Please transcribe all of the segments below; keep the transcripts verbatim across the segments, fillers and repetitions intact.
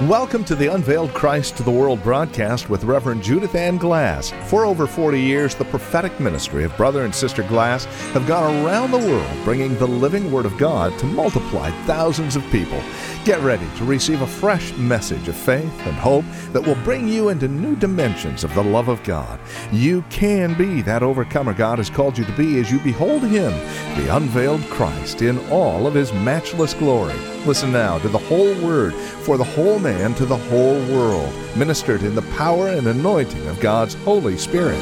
Welcome to the Unveiled Christ to the World broadcast with Reverend Judith Ann Glass. For over forty years, the prophetic ministry of Brother and Sister Glass have gone around the world bringing the living Word of God to multiply thousands of people. Get ready to receive a fresh message of faith and hope that will bring you into new dimensions of the love of God. You can be that overcomer God has called you to be as you behold Him, the unveiled Christ, in all of His matchless glory. Listen now to the whole Word for the whole man to the whole world, ministered in the power and anointing of God's Holy Spirit.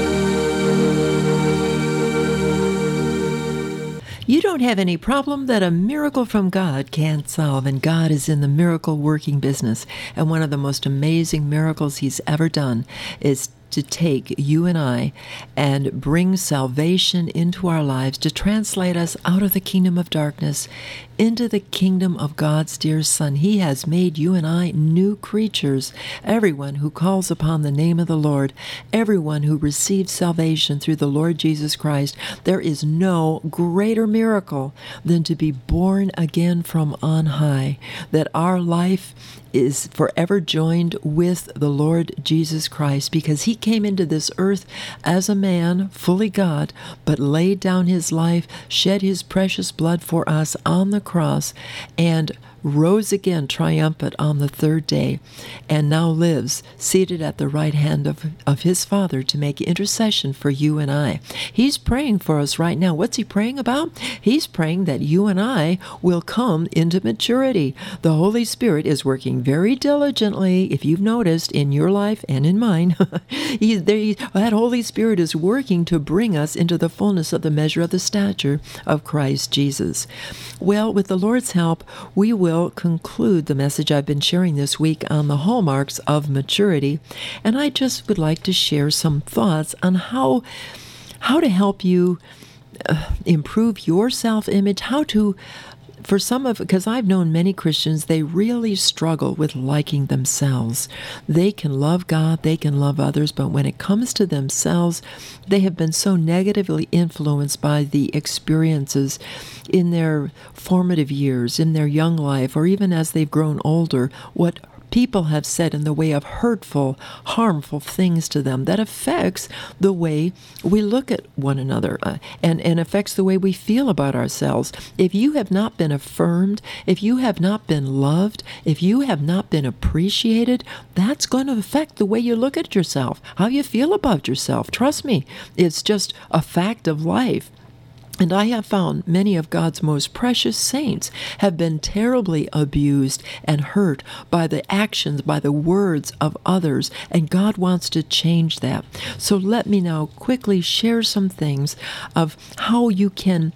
You don't have any problem that a miracle from God can't solve, and God is in the miracle working business. And one of the most amazing miracles He's ever done is to take you and I and bring salvation into our lives, to translate us out of the kingdom of darkness into the kingdom of God's dear Son. He has made you and I new creatures. Everyone who calls upon the name of the Lord, everyone who receives salvation through the Lord Jesus Christ, there is no greater miracle than to be born again from on high, that our life is forever joined with the Lord Jesus Christ, because He came into this earth as a man, fully God, but laid down His life, shed His precious blood for us on the cross, and rose again triumphant on the third day, and now lives seated at the right hand of, of His Father to make intercession for you and I. He's praying for us right now. What's He praying about? He's praying that you and I will come into maturity. The Holy Spirit is working very diligently, if you've noticed, in your life and in mine. he, they, that Holy Spirit is working to bring us into the fullness of the measure of the stature of Christ Jesus. Well, with the Lord's help, we will conclude the message I've been sharing this week on the hallmarks of maturity, and I just would like to share some thoughts on how how to help you uh, improve your self-image, how to For some of, because I've known many Christians, they really struggle with liking themselves. They can love God, they can love others, but when it comes to themselves, they have been so negatively influenced by the experiences in their formative years, in their young life, or even as they've grown older, what people have said in the way of hurtful, harmful things to them that affects the way we look at one another uh, and, and affects the way we feel about ourselves. If you have not been affirmed, if you have not been loved, if you have not been appreciated, that's going to affect the way you look at yourself, how you feel about yourself. Trust me, it's just a fact of life. And I have found many of God's most precious saints have been terribly abused and hurt by the actions, by the words of others, and God wants to change that. So let me now quickly share some things of how you can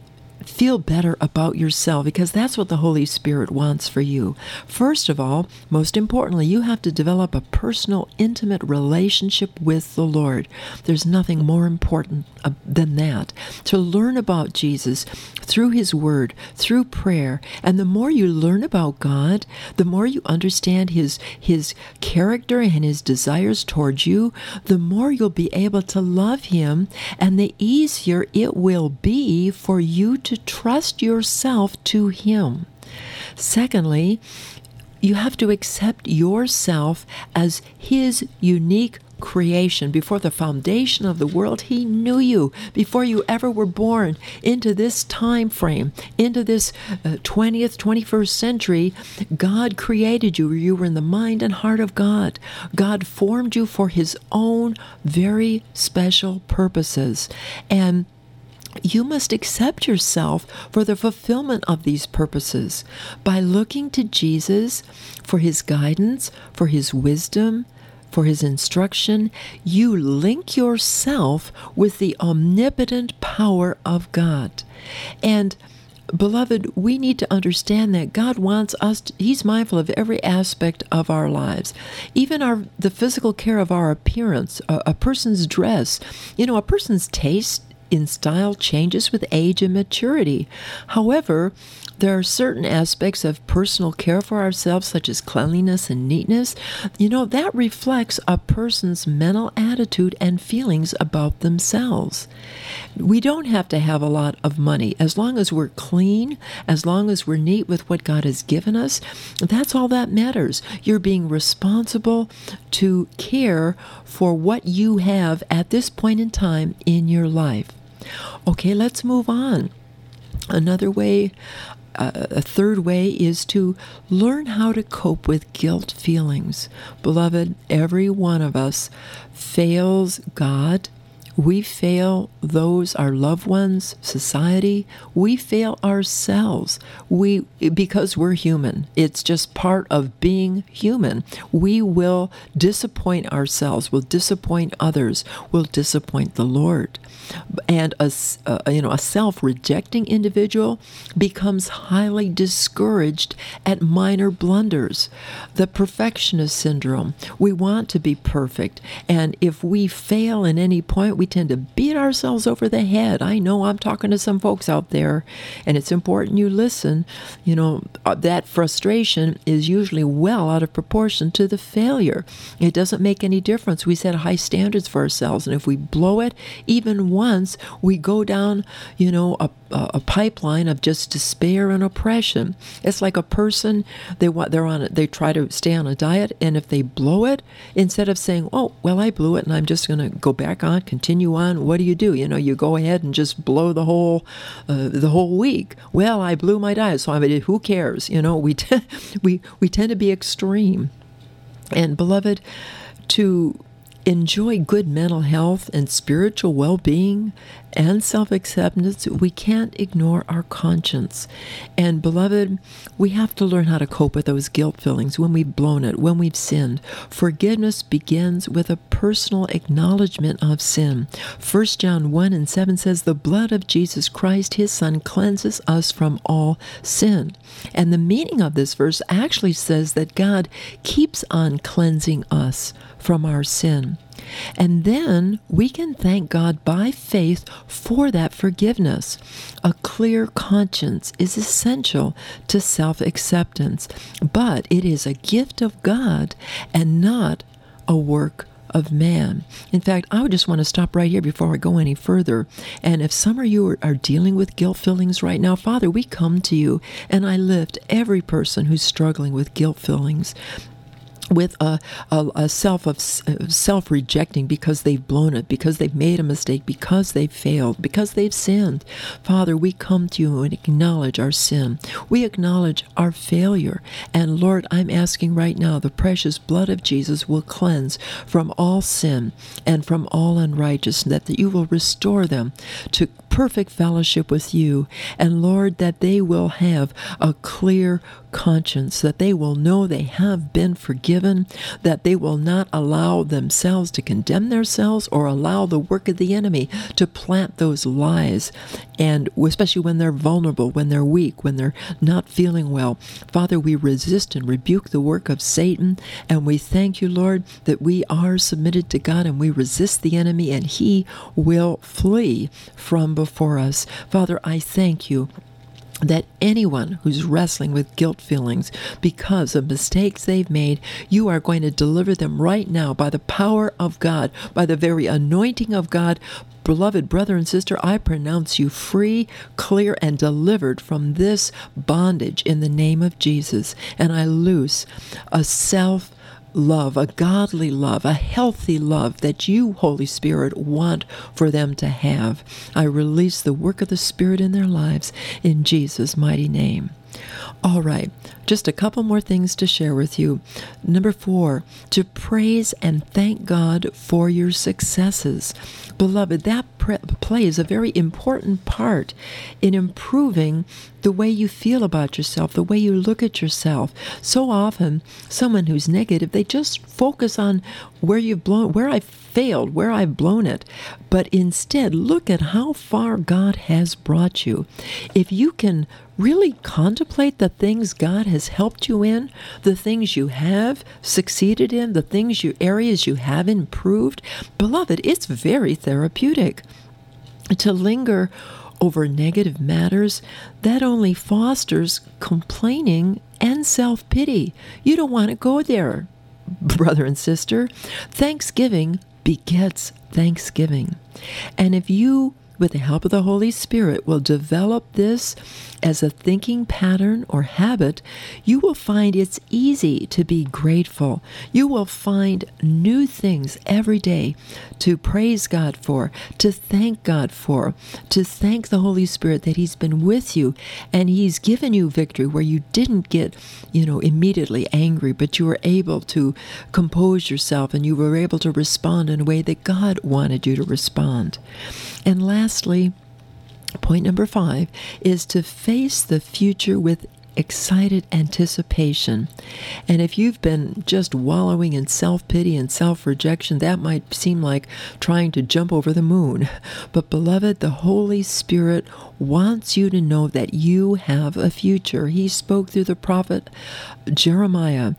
feel better about yourself, because that's what the Holy Spirit wants for you. First of all, most importantly, you have to develop a personal, intimate relationship with the Lord. There's nothing more important uh, than that. To learn about Jesus through His Word, through prayer. And the more you learn about God, the more you understand His, His character and His desires towards you, the more you'll be able to love Him, and the easier it will be for you to trust yourself to Him. Secondly, you have to accept yourself as His unique creation. Before the foundation of the world, He knew you. Before you ever were born into this time frame, into this uh, twentieth, twenty-first century, God created you. You were in the mind and heart of God. God formed you for His own very special purposes. And you must accept yourself for the fulfillment of these purposes by looking to Jesus for His guidance, for His wisdom, for His instruction. You link yourself with the omnipotent power of God. And beloved, we need to understand that God wants us to, He's mindful of every aspect of our lives, even our the physical care of our appearance, a, a person's dress. You know, a person's taste in style changes with age and maturity. However, there are certain aspects of personal care for ourselves, such as cleanliness and neatness, you know, that reflects a person's mental attitude and feelings about themselves. We don't have to have a lot of money. As long as we're clean, as long as we're neat with what God has given us, that's all that matters. You're being responsible to care for what you have at this point in time in your life. Okay, let's move on. Another way Uh, a third way is to learn how to cope with guilt feelings. Beloved, every one of us fails God. We fail those, our loved ones, society. We fail ourselves. We, because we're human. It's just part of being human. We will disappoint ourselves. We'll disappoint others. We'll disappoint the Lord. And a, uh, you know, a self-rejecting individual becomes highly discouraged at minor blunders. The perfectionist syndrome. We want to be perfect. And if we fail in any point, we tend to beat ourselves over the head. I know I'm talking to some folks out there, and it's important you listen. You know, that frustration is usually well out of proportion to the failure. It doesn't make any difference. We set high standards for ourselves, and if we blow it even once, we go down, you know, a, a pipeline of just despair and oppression. It's like a person, they want, they're on it, they try to stay on a diet, and if they blow it, instead of saying, oh, well, I blew it, and I'm just going to go back on, continue on, what do you do? You know, you go ahead and just blow the whole, uh, the whole week. Well, I blew my diet, so I mean, who cares? You know, we t- we we tend to be extreme, and beloved, to enjoy good mental health and spiritual well-being and self-acceptance, we can't ignore our conscience. And beloved, we have to learn how to cope with those guilt feelings when we've blown it, when we've sinned. Forgiveness begins with a personal acknowledgement of sin. First John one and seven says, the blood of Jesus Christ, his Son, cleanses us from all sin. And the meaning of this verse actually says that God keeps on cleansing us from our sin. And then we can thank God by faith for that forgiveness. A clear conscience is essential to self-acceptance, but it is a gift of God and not a work of man. In fact, I would just want to stop right here before I go any further. And if some of you are, are dealing with guilt feelings right now, Father, we come to you, and I lift every person who's struggling with guilt feelings, with a, a, a self of self-rejecting because they've blown it, because they've made a mistake, because they've failed, because they've sinned. Father, we come to you and acknowledge our sin. We acknowledge our failure. And Lord, I'm asking right now, the precious blood of Jesus will cleanse from all sin and from all unrighteousness, that you will restore them to perfect fellowship with you. And Lord, that they will have a clear conscience, that they will know they have been forgiven, that they will not allow themselves to condemn themselves or allow the work of the enemy to plant those lies, and especially when they're vulnerable, when they're weak, when they're not feeling well. Father, we resist and rebuke the work of Satan, and we thank you, Lord, that we are submitted to God and we resist the enemy, and he will flee from before us. Father, I thank you that anyone who's wrestling with guilt feelings because of mistakes they've made, you are going to deliver them right now by the power of God, by the very anointing of God. Beloved brother and sister, I pronounce you free, clear, and delivered from this bondage in the name of Jesus. And I loose a self love, a godly love, a healthy love that you, Holy Spirit, want for them to have. I release the work of the Spirit in their lives in Jesus' mighty name. All right, just a couple more things to share with you. Number four, to praise and thank God for your successes. Beloved, that pre- plays a very important part in improving the way you feel about yourself, the way you look at yourself. So often, someone who's negative, they just focus on where you've blown, where I've failed, where I've blown it. But instead, look at how far God has brought you. If you can really contemplate the things God has helped you in, the things you have succeeded in, the things you areas you have improved, beloved, it's very therapeutic. To linger over negative matters, that only fosters complaining and self-pity. You don't want to go there, brother and sister. Thanksgiving begets thanksgiving. And if you, with the help of the Holy Spirit, will develop this as a thinking pattern or habit, you will find it's easy to be grateful. You will find new things every day to praise God for, to thank God for, to thank the Holy Spirit that He's been with you and He's given you victory where you didn't get, you know, immediately angry, but you were able to compose yourself and you were able to respond in a way that God wanted you to respond. And lastly, point number five is to face the future with excited anticipation. And if you've been just wallowing in self-pity and self-rejection, that might seem like trying to jump over the moon. But beloved, the Holy Spirit wants you to know that you have a future. He spoke through the prophet Jeremiah.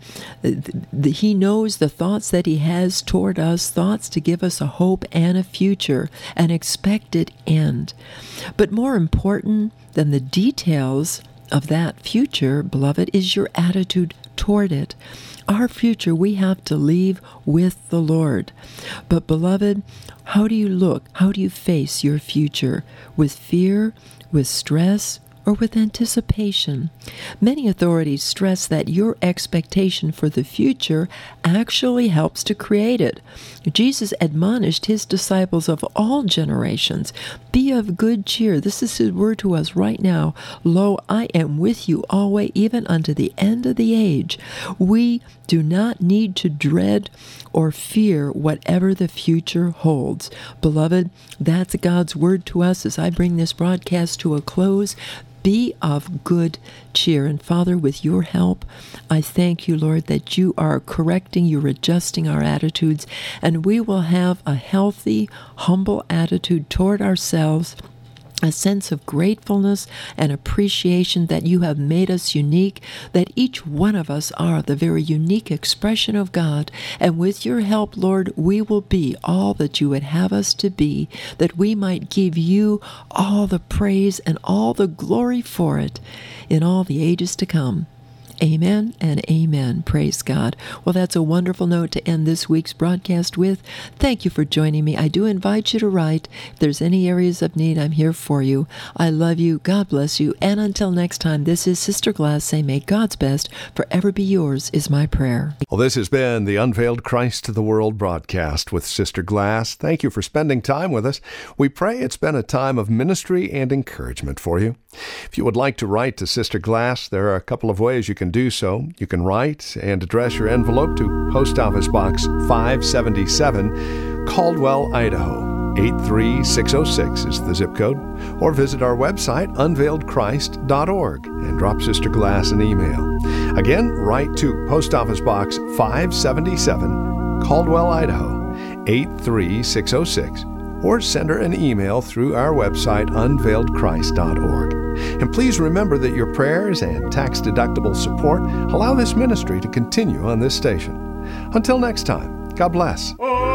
He knows the thoughts that He has toward us, thoughts to give us a hope and a future, an expected end. But more important than the details of that future, beloved, is your attitude toward it. Our future we have to leave with the Lord. But beloved, how do you look? How do you face your future? With fear, with stress, or with anticipation? Many authorities stress that your expectation for the future actually helps to create it. Jesus admonished His disciples of all generations, "Be of good cheer." This is His word to us right now. "Lo, I am with you always, even unto the end of the age." We do not need to dread or fear whatever the future holds. Beloved, that's God's word to us as I bring this broadcast to a close. Be of good cheer. And Father, with your help, I thank you, Lord, that you are correcting, you're adjusting our attitudes, and we will have a healthy, humble attitude toward ourselves, a sense of gratefulness and appreciation that you have made us unique, that each one of us are the very unique expression of God. And with your help, Lord, we will be all that you would have us to be, that we might give you all the praise and all the glory for it in all the ages to come. Amen and amen. Praise God. Well, that's a wonderful note to end this week's broadcast with. Thank you for joining me. I do invite you to write. If there's any areas of need, I'm here for you. I love you. God bless you. And until next time, this is Sister Glass saying, may God's best forever be yours is my prayer. Well, this has been the Unveiled Christ to the World broadcast with Sister Glass. Thank you for spending time with us. We pray it's been a time of ministry and encouragement for you. If you would like to write to Sister Glass, there are a couple of ways you can do so. You can write and address your envelope to Post Office Box five seventy-seven, Caldwell, Idaho. eight three six oh six is the zip code. Or visit our website, unveiled christ dot org, and drop Sister Glass an email. Again, write to Post Office Box five seventy-seven, Caldwell, Idaho, eight three six oh six. Or send her an email through our website, unveiled christ dot org. And please remember that your prayers and tax-deductible support allow this ministry to continue on this station. Until next time, God bless.